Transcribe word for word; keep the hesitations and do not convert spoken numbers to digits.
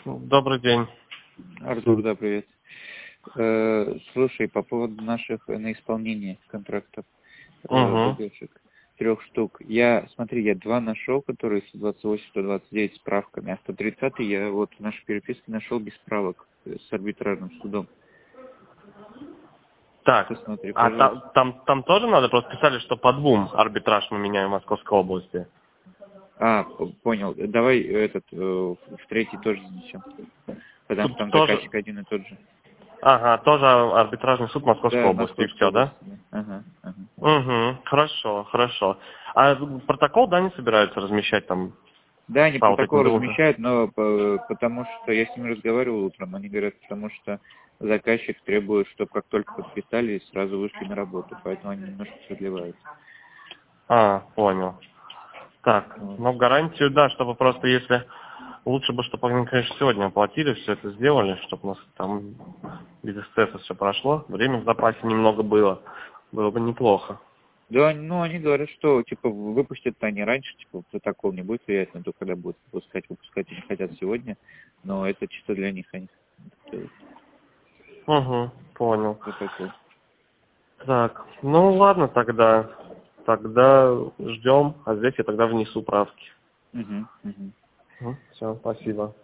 Добрый день. Артур, да, привет. Э, слушай, по поводу наших на исполнение контрактов Угу. э, трех штук. Я, смотри, я два нашел, которые сто двадцать восемь, сто двадцать девять с правками, а сто тридцатый я вот в нашей переписке нашел без правок э, с арбитражным судом. Так, Посмотри, а пожалуйста. там, там, там тоже надо? Просто писали, что по двум арбитраж мы меняем в Московской области. А, п- понял. Давай этот э, в третий тоже занесем. Потому что Тут там тоже... заказчик один и тот же. Ага, тоже арбитражный суд Московской Да, области, и Московская все, да? область. Да. Ага, ага. Угу, хорошо, хорошо. А протокол, да, не собираются размещать там Да, они по вот протокол этим двум? размещают, но по- потому что я с ними разговаривал утром, они говорят, потому что заказчик требует, чтобы как только подписали, сразу вышли на работу, поэтому они немножко продлевают. А, понял. Так, Вот. ну гарантию, да, чтобы просто если... Лучше бы, чтобы они, конечно, сегодня оплатили, все это сделали, чтобы у нас там без эсцесса все прошло. Время в запасе немного было. Было бы неплохо. Да, они- ну они говорят, что типа выпустят они раньше, типа протокол не будет влиять на то, когда будут выпускать, выпускать они хотят сегодня, но это чисто для них они делают Угу, понял. протокол. Так, ну ладно тогда. Тогда ждем, а здесь я тогда внесу правки. Угу, угу. Все, спасибо.